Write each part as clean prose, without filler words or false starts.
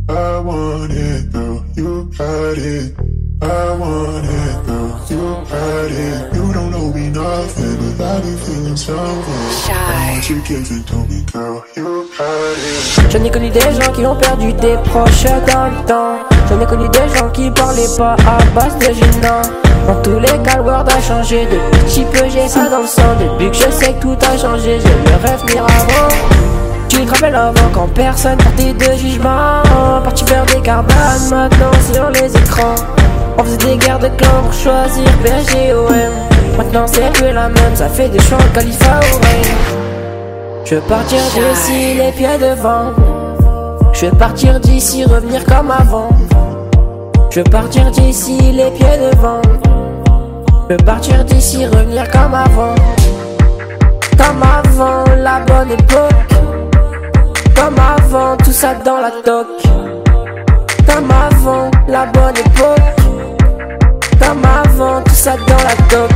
I want it though, you got it. I want it though, you got it. You don't know me nothing, but I be feeling something. I want you give it to me, girl, you got it. J'en ai connu des gens qui ont perdu des proches dans le temps. J'en ai connu des gens qui parlaient pas à base de gênant. Dans tous les cas, le world a changé. Depuis petit peu, j'ai ça dans le sang. Depuis que je sais que tout a changé, j'ai le rêve venir avant. Tu te rappelles avant quand personne portait de jugement. Parti faire des caravanes, maintenant sur les écrans. On faisait des guerres de clans pour choisir PSG ou M. Maintenant c'est plus la même, ça fait des choix en Khalifa ou Rain. Je veux partir d'ici les pieds devant. Je veux partir d'ici, revenir comme avant. Je veux partir d'ici les pieds devant. Je veux partir d'ici, revenir comme avant. Comme avant, la bonne époque. Comme avant, tout ça dans la toque. Comme avant, la bonne époque. Comme avant, tout ça dans la toque.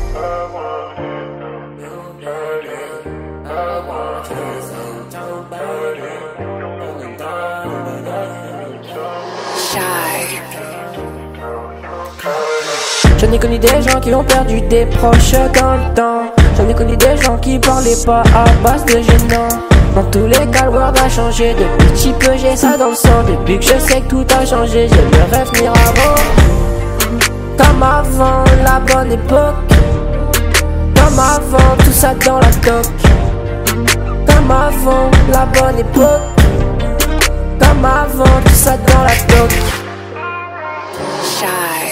J'en ai connu des gens qui ont perdu des proches dans le temps. J'en ai connu des gens qui parlaient pas à base de gênant. Dans tous les cas, le world a changé. Depuis petit peu, j'ai ça dans le sang. Depuis que je sais que tout a changé, j'ai le rêve venir avant. Comme avant, la bonne époque. Comme avant, tout ça dans la toque. Comme avant, la bonne époque. Comme avant, tout ça dans la toque. Shy.